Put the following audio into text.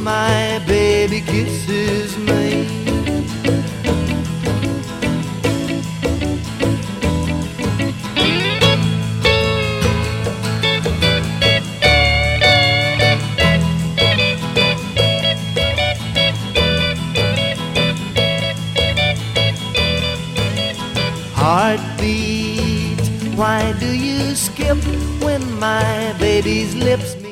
my baby kisses me. Heartbeat, why do you skip when my baby's lips